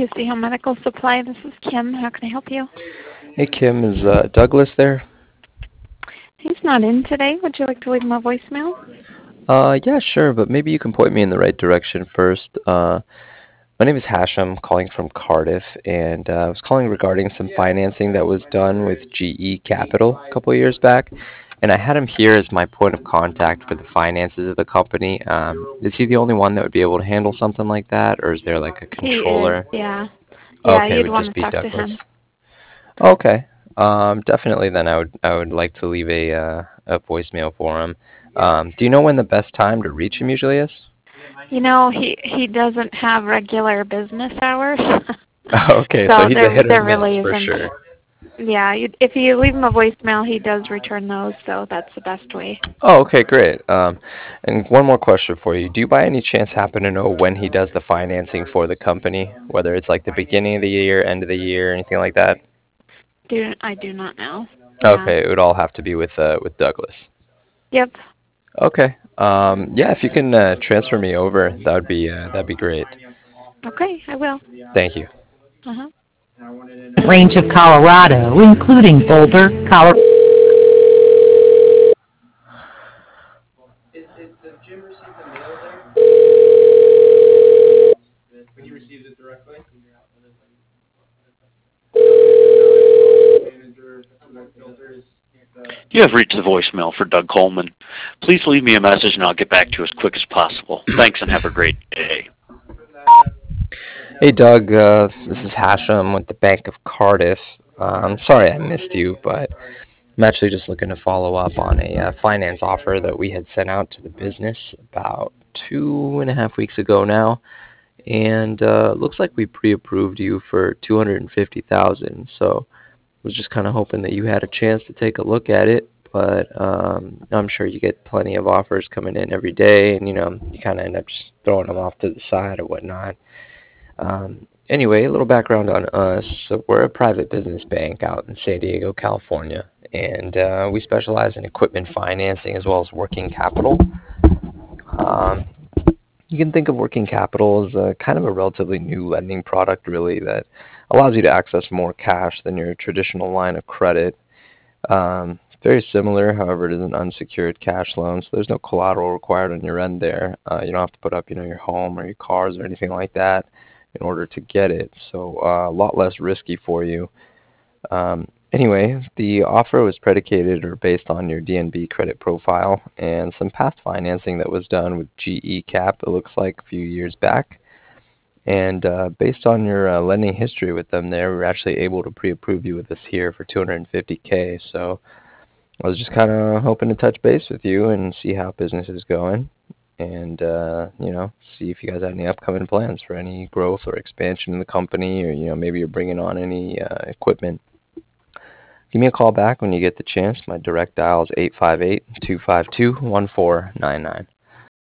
UC Home Medical Supply. This is Kim. How can I help you? Hey, Kim, is Douglas there? He's not in today. Would you like to leave him a voicemail? Yeah, sure, but maybe you can point me in the right direction first. My name is Hashem, calling from Cardiff, and I was calling regarding some financing that was done with GE Capital a couple of years back, and I had him here as my point of contact for the finances of the company. Is he the only one that would be able to handle something like that, or is there like a He is, controller? yeah. Yeah, Okay, it you'd would want just to be talk to Douglas. him. Okay. Definitely then I would like to leave a voicemail for him. Do you know when the best time to reach him usually is? You know, he doesn't have regular business hours. Okay, so So he's a hit or there miss really for isn't. sure. Yeah, if you leave him a voicemail, he does return those, so that's the best way. Oh, okay, great. And one more question for you. Do you by any chance happen to know when he does the financing for the company, whether it's like the beginning of the year, end of the year, anything like that? I do not know. Yeah. Okay, it would all have to be with Douglas. Yep. Okay. Yeah, if you can transfer me over, that'd be great. Okay, I will. Thank you. Uh-huh. Range of Colorado, including Boulder, Colorado. You have reached the voicemail for Doug Coleman. Please leave me a message and I'll get back to you as quick as possible. Thanks and have a great day. Hey, Doug. This is Hashem with the Bank of Cardiff. I'm sorry I missed you, but I'm actually just looking to follow up on a finance offer that we had sent out to the business about 2.5 weeks ago now, and looks like we pre-approved you for 250,000. So I was just kind of hoping that you had a chance to take a look at it. But I'm sure you get plenty of offers coming in every day, and you kind of end up just throwing them off to the side or whatnot. Anyway, a little background on us. So we're a private business bank out in San Diego, California, and we specialize in equipment financing as well as working capital. Um, you can think of working capital as a kind of a relatively new lending product, really, that allows you to access more cash than your traditional line of credit. Very similar, however, it is an unsecured cash loan, so there's no collateral required on your end there. You don't have to put up, your home or your cars or anything like that in order to get it. So a lot less risky for you. Anyway, the offer was predicated or based on your DNB credit profile and some past financing that was done with GE Cap, it looks like a few years back. And based on your lending history with them there, we were actually able to pre-approve you with us here for 250K. So I was just kind of hoping to touch base with you and see how business is going and, see if you guys have any upcoming plans for any growth or expansion in the company or, maybe you're bringing on any equipment. Give me a call back when you get the chance. My direct dial is 858-252-1499.